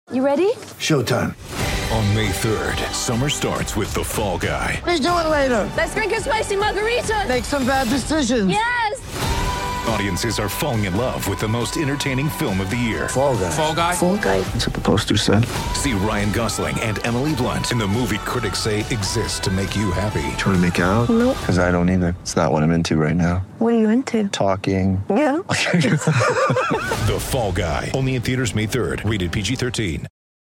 You ready? Showtime. On May 3rd, summer starts with The Fall Guy. Let's do it later. Let's drink a spicy margarita. Make some bad decisions. Yes! Audiences are falling in love with the most entertaining film of the year. Fall Guy. Fall Guy? Fall guy. That's what the poster said. See Ryan Gosling and Emily Blunt in the movie critics say exists to make you happy. Trying to make it out? Nope. Because I don't either. It's not what I'm into right now. What are you into? Talking. Yeah. The Fall Guy. Only in theaters May 3rd. Rated PG-13.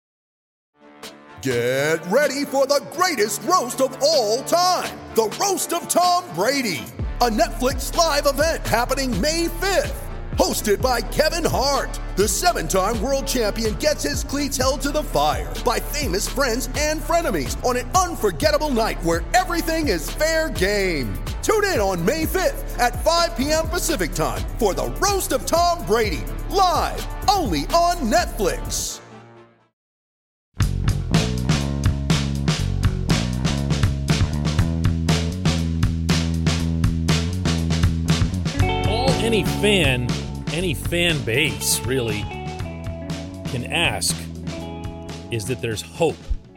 Get ready for the greatest roast of all time. The Roast of Tom Brady. A Netflix live event happening May 5th. Hosted by Kevin Hart. The 7-time world champion gets his cleats held to the fire by famous friends and frenemies on an unforgettable night where everything is fair game. Tune in on May 5th at 5 p.m. Pacific time for the Roast of Tom Brady. Live only on Netflix. Any fan base really can ask is that there's hope.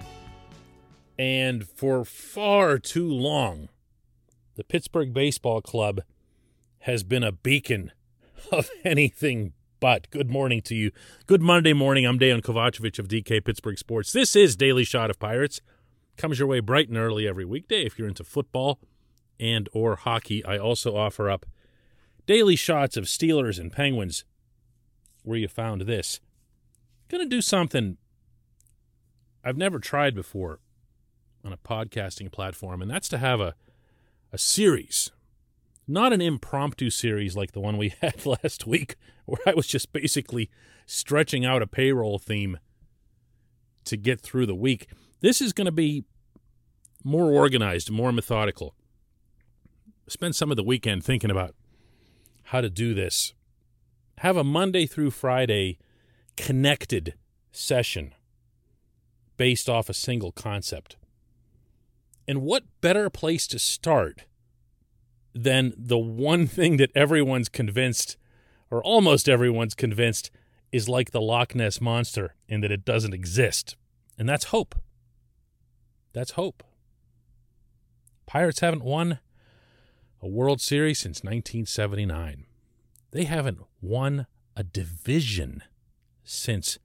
And for far too long, the Pittsburgh Baseball Club has been a beacon of anything but. Good morning to you. Good Monday morning. I'm Dejan Kovacevic of DK Pittsburgh Sports. This is Daily Shot of Pirates. Comes your way bright and early every weekday if you're into football and or hockey. I also offer up daily shots of Steelers and Penguins, where you found this. Going to do something I've never tried before on a podcasting platform, and that's to have a series. Not an impromptu series like the one we had last week, where I was just basically stretching out a payroll theme to get through the week. This is going to be more organized, more methodical. Spend some of the weekend thinking about how to do this. Have a Monday through Friday connected session based off a single concept. And what better place to start than the one thing that everyone's convinced, or almost everyone's convinced, is like the Loch Ness Monster in that it doesn't exist. And that's hope. That's hope. Pirates haven't won a World Series since 1979. They haven't won a division since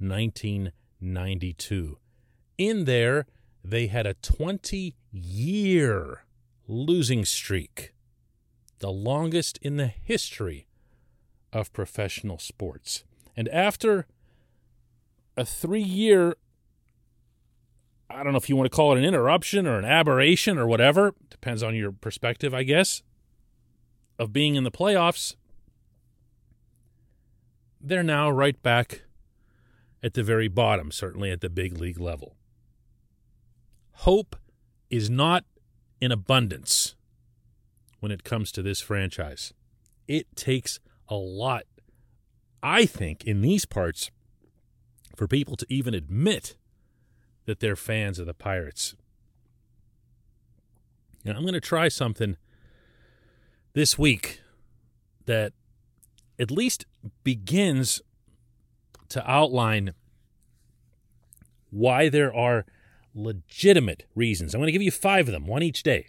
1992. In there, they had a 20-year losing streak, the longest in the history of professional sports. And after a 3-year, I don't know if you want to call it an interruption or an aberration or whatever, depends on your perspective, I guess, of being in the playoffs, they're now right back at the very bottom, certainly at the big league level. Hope is not in abundance when it comes to this franchise. It takes a lot, I think, in these parts, for people to even admit that they're fans of the Pirates. I'm going to try something this week that at least begins to outline why there are legitimate reasons. I'm going to give you 5 of them, one each day,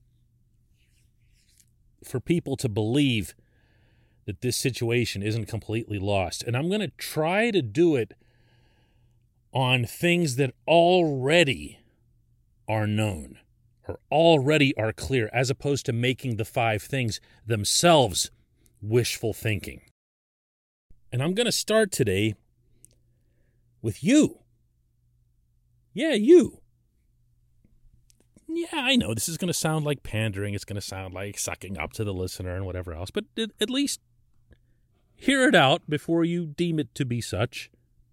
for people to believe that this situation isn't completely lost. And I'm going to try to do it on things that already are known or already are clear, as opposed to making the 5 things themselves wishful thinking. And I'm going to start today with you. Yeah, you. Yeah, I know this is going to sound like pandering. It's going to sound like sucking up to the listener and whatever else, but at least hear it out before you deem it to be such.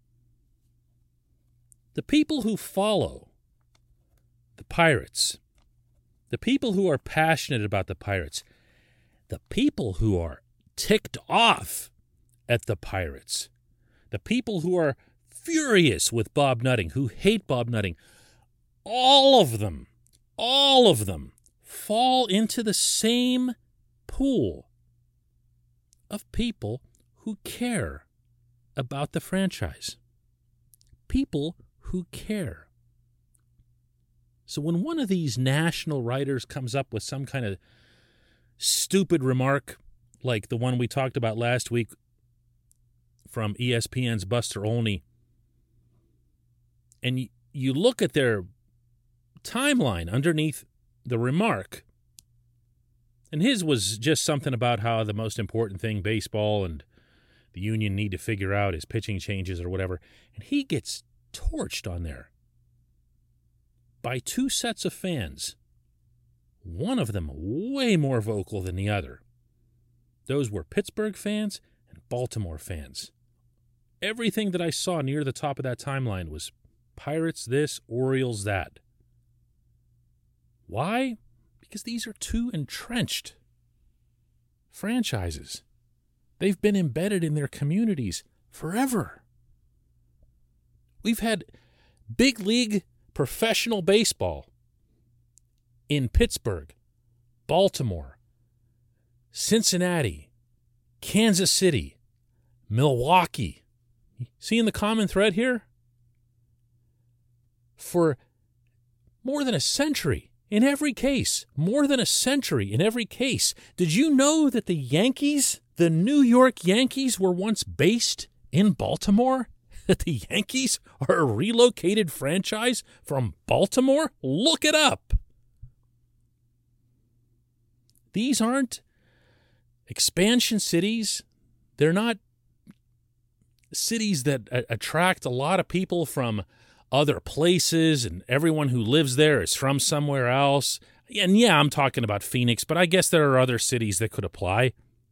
The people who follow the Pirates, the people who are passionate about the Pirates, the people who are ticked off at the Pirates, the people who are furious with Bob Nutting, who hate Bob Nutting, all of them fall into the same pool of people who care about the franchise. people who care. So when one of these national writers comes up with some kind of stupid remark like the one we talked about last week from ESPN's Buster Olney, and you look at their timeline underneath the remark, and his was just something about how the most important thing baseball and the union need to figure out is pitching changes or whatever, and he gets torched on there by two sets of fans, one of them way more vocal than the other. Those were Pittsburgh fans and Baltimore fans. Everything that I saw near the top of that timeline was Pirates this, Orioles that. Why? Because these are two entrenched franchises. They've been embedded in their communities forever. We've had big league professional baseball in Pittsburgh, Baltimore, Cincinnati, Kansas City, Milwaukee. Seeing the common thread here? For more than a century in every case. More than a century in every case. Did you know that the Yankees, the New York Yankees, were once based in Baltimore? That the Yankees are a relocated franchise from Baltimore? Look it up. These aren't expansion cities. They're not cities that attract a lot of people from other places, and everyone who lives there is from somewhere else. And yeah, I'm talking about Phoenix, but I guess there are other cities that could apply.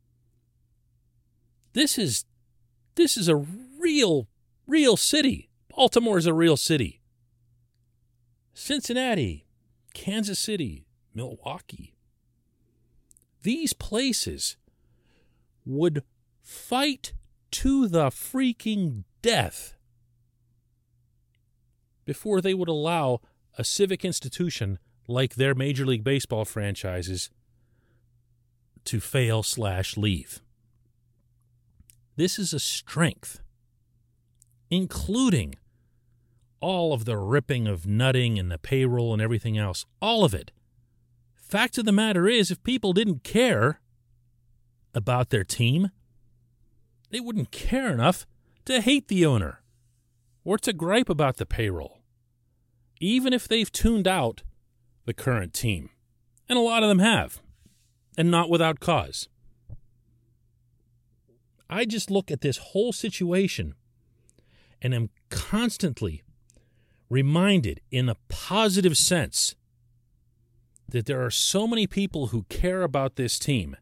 This is a real city. Baltimore is a real city. Cincinnati, Kansas City, Milwaukee. These places would fight to the freaking death before they would allow a civic institution like their Major League Baseball franchises to fail/leave. This is a strength, including all of the ripping of nutting and the payroll and everything else, all of it. Fact of the matter is, if people didn't care about their team, they wouldn't care enough to hate the owner or to gripe about the payroll, even if they've tuned out the current team. And a lot of them have, and not without cause. I just look at this whole situation and am constantly reminded in a positive sense that there are so many people who care about this team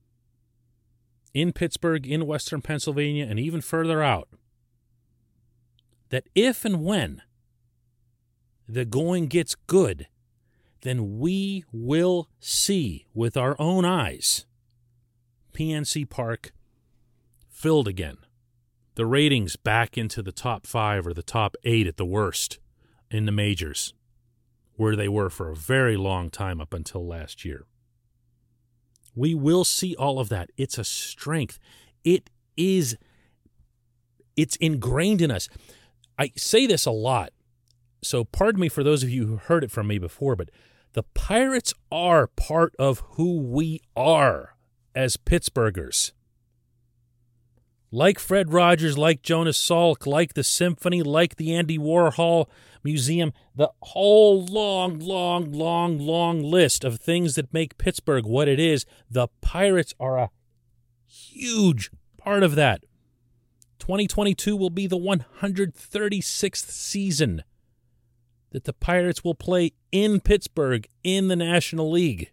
in Pittsburgh, in Western Pennsylvania, and even further out, that if and when the going gets good, then we will see with our own eyes PNC Park filled again. The ratings back into the top 5 or the top 8 at the worst in the majors, where they were for a very long time up until last year. We will see all of that. It's a strength. It's ingrained in us. I say this a lot, so pardon me for those of you who heard it from me before, but the Pirates are part of who we are as Pittsburghers. Like Fred Rogers, like Jonas Salk, like the Symphony, like the Andy Warhol Museum, the whole long list of things that make Pittsburgh what it is, the Pirates are a huge part of that. 2022 will be the 136th season that the Pirates will play in Pittsburgh in the National League.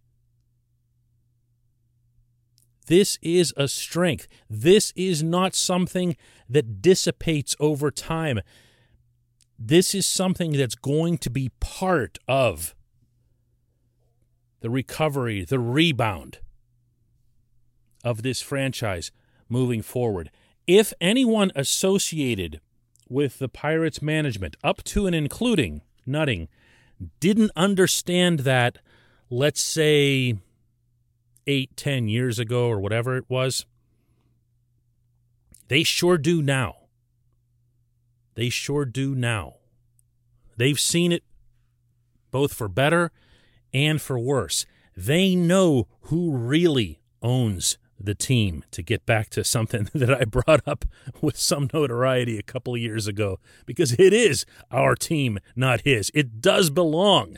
This is a strength. This is not something that dissipates over time. This is something that's going to be part of the recovery, the rebound of this franchise moving forward. If anyone associated with the Pirates management, up to and including Nutting, didn't understand that, let's say, 8-10 years ago or whatever it was, they sure do now. They sure do now. They've seen it both for better and for worse. They know who really owns the team, to get back to something that I brought up with some notoriety a couple of years ago, because it is our team, not his. It does belong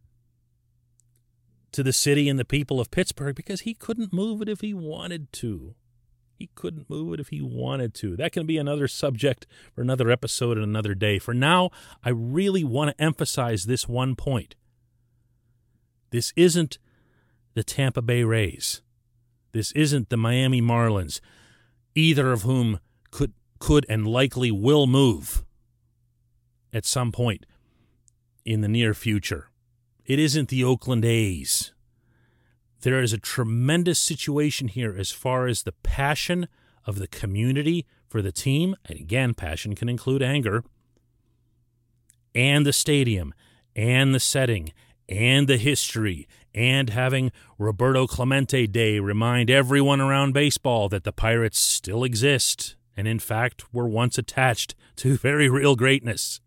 to the city and the people of Pittsburgh, because he couldn't move it if he wanted to. He couldn't move it if he wanted to. That can be another subject for another episode and another day. For now, I really want to emphasize this one point. This isn't the Tampa Bay Rays. This isn't the Miami Marlins, either of whom could and likely will move at some point in the near future. It isn't the Oakland A's. There is a tremendous situation here as far as the passion of the community for the team, and again, passion can include anger, and the stadium, and the setting, and the history, and having Roberto Clemente Day remind everyone around baseball that the Pirates still exist and, in fact, were once attached to very real greatness.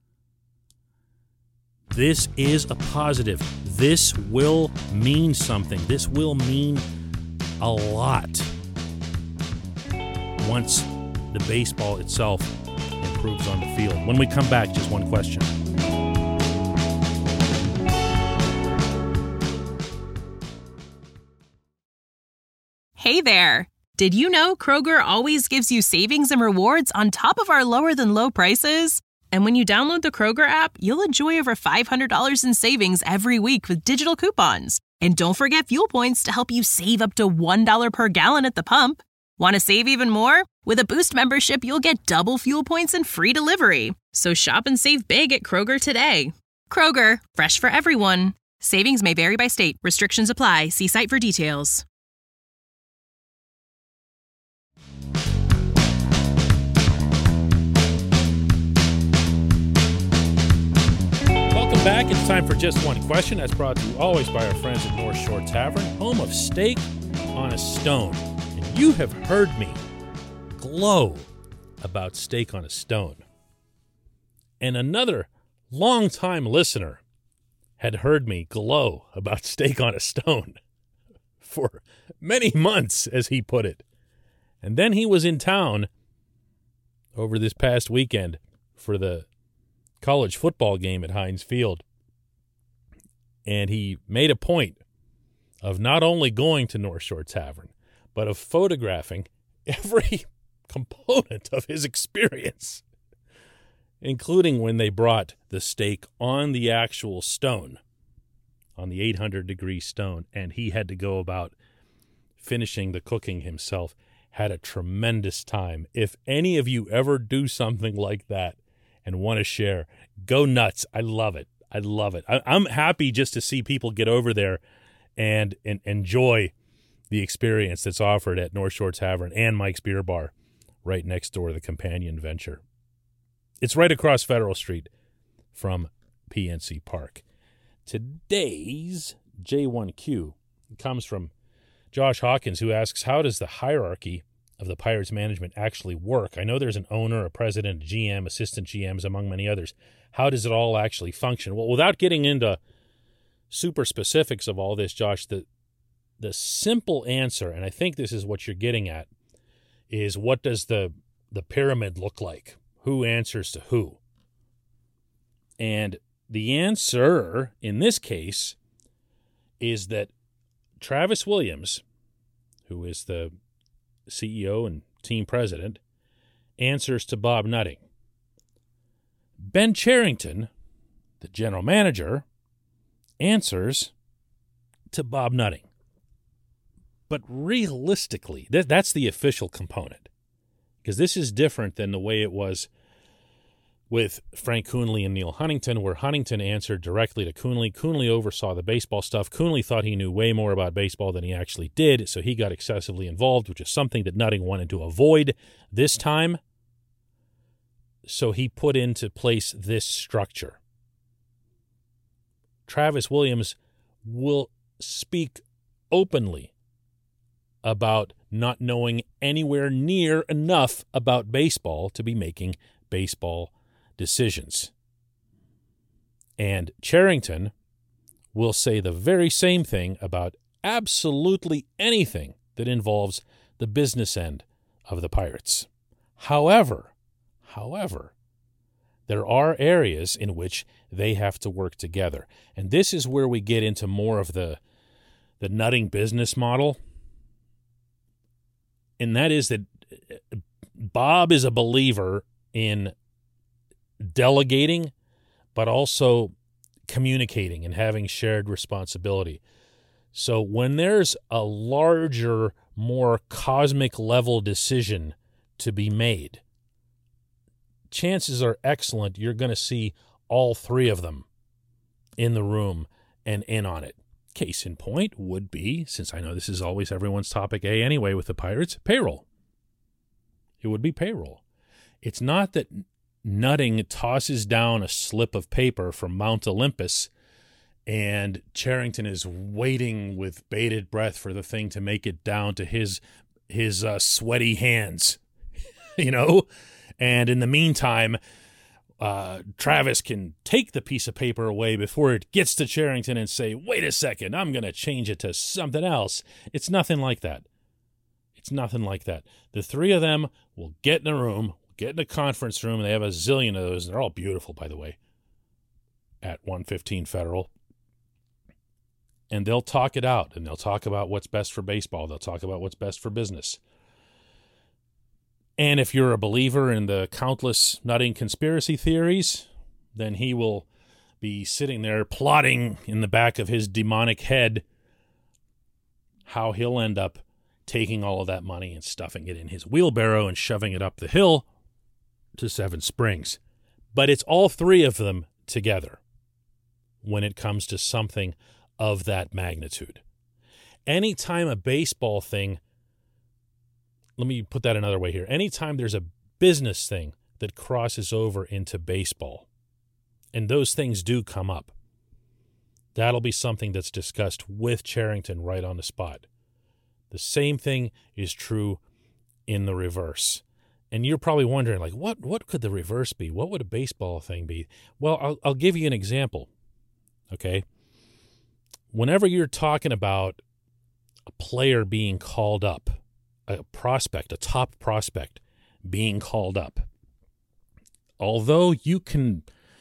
This is a positive. This will mean something. This will mean a lot once the baseball itself improves on the field. When we come back, just one question. Hey there! Did you know Kroger always gives you savings and rewards on top of our lower-than-low prices? And when you download the Kroger app, you'll enjoy over $500 in savings every week with digital coupons. And don't forget fuel points to help you save up to $1 per gallon at the pump. Want to save even more? With a Boost membership, you'll get double fuel points and free delivery. So shop and save big at Kroger today. Kroger, fresh for everyone. Savings may vary by state. Restrictions apply. See site for details. Welcome back. It's time for Just One Question. That's brought to you always by our friends at North Shore Tavern, home of Steak on a Stone. And you have heard me glow about Steak on a Stone. And another longtime listener had heard me glow about Steak on a Stone for many months, as he put it. And then he was in town over this past weekend for the college football game at Heinz Field. And he made a point of not only going to North Shore Tavern, but of photographing every component of his experience, including when they brought the steak on the actual stone, on the 800-degree stone, and he had to go about finishing the cooking himself. Had a tremendous time. If any of you ever do something like that and want to share, go nuts. I love it. I love it. I'm happy just to see people get over there and enjoy the experience that's offered at North Shore Tavern and Mike's Beer Bar right next door to the Companion Venture. It's right across Federal Street from PNC Park. Today's J1Q comes from Josh Hawkins, who asks, how does the hierarchy of the Pirates management actually work? I know there's an owner, a president, a GM, assistant GMs, among many others. How does it all actually function? Well, without getting into super specifics of all this, Josh, the simple answer, and I think this is what you're getting at, is what does the pyramid look like? Who answers to who? And the answer in this case is that Travis Williams, who is the CEO and team president, answers to Bob Nutting. Ben Cherington, the general manager, answers to Bob Nutting. But realistically, that's the official component, because this is different than the way it was with Frank Coonley and Neil Huntington, where Huntington answered directly to Coonley. Coonley oversaw the baseball stuff. Coonley thought he knew way more about baseball than he actually did, so he got excessively involved, which is something that Nutting wanted to avoid this time. So he put into place this structure. Travis Williams will speak openly about not knowing anywhere near enough about baseball to be making baseball decisions. And Cherington will say the very same thing about absolutely anything that involves the business end of the Pirates. However, there are areas in which they have to work together. And this is where we get into more of the nutting business model. And that is that Bob is a believer in delegating, but also communicating and having shared responsibility. So when there's a larger, more cosmic level decision to be made, chances are excellent you're going to see all three of them in the room and in on it. Case in point would be, since I know this is always everyone's topic A anyway with the Pirates, payroll. It would be payroll. It's not that Nutting tosses down a slip of paper from Mount Olympus and Cherington is waiting with bated breath for the thing to make it down to his sweaty hands, And in the meantime, Travis can take the piece of paper away before it gets to Cherington and say, wait a second, I'm going to change it to something else. It's nothing like that. It's nothing like that. The three of them will get in a room, get in a conference room, and they have a zillion of those. They're all beautiful, by the way, at 115 Federal. And they'll talk it out, and they'll talk about what's best for baseball. They'll talk about what's best for business. And if you're a believer in the countless nutting conspiracy theories, then he will be sitting there plotting in the back of his demonic head how he'll end up taking all of that money and stuffing it in his wheelbarrow and shoving it up the hill to Seven Springs. But it's all three of them together when it comes to something of that magnitude. Anytime a baseball thing, let me put that another way here. Anytime there's a business thing that crosses over into baseball, and those things do come up, that'll be something that's discussed with Cherington right on the spot. The same thing is true in the reverse. And you're probably wondering, like, what could the reverse be? What would a baseball thing be? Well, I'll give you an example, okay? Whenever you're talking about a player being called up, a prospect, a top prospect being called up, although you can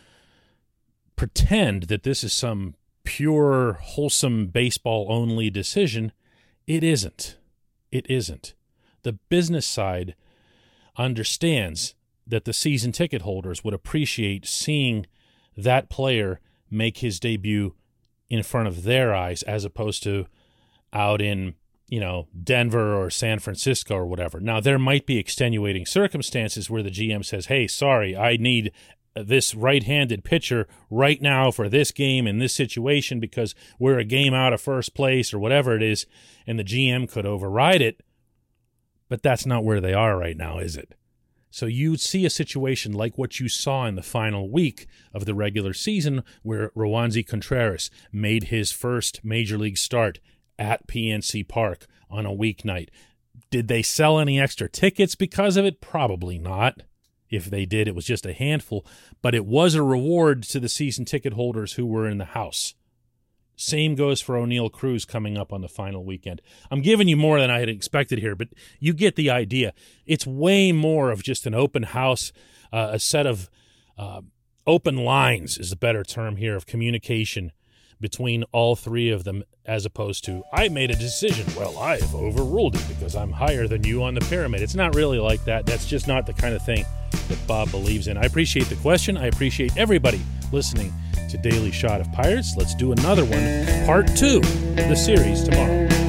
pretend that this is some pure, wholesome, baseball-only decision, it isn't. It isn't. The business side understands that the season ticket holders would appreciate seeing that player make his debut in front of their eyes as opposed to out in, Denver or San Francisco or whatever. Now, there might be extenuating circumstances where the GM says, hey, sorry, I need this right-handed pitcher right now for this game in this situation because we're a game out of first place or whatever it is, and the GM could override it. But that's not where they are right now, is it? So you see a situation like what you saw in the final week of the regular season where Roansy Contreras made his first major league start at PNC Park on a weeknight. Did they sell any extra tickets because of it? Probably not. If they did, it was just a handful. But it was a reward to the season ticket holders who were in the house. Same goes for O'Neill Cruz coming up on the final weekend. I'm giving you more than I had expected here, but you get the idea. It's way more of just an open house, a set of open lines is the better term here of communication between all three of them, as opposed to, I made a decision. Well, I've overruled it because I'm higher than you on the pyramid. It's not really like that. That's just not the kind of thing that Bob believes in. I appreciate the question. I appreciate everybody listening to Daily Shot of Pirates. Let's do another one, part 2 of the series tomorrow.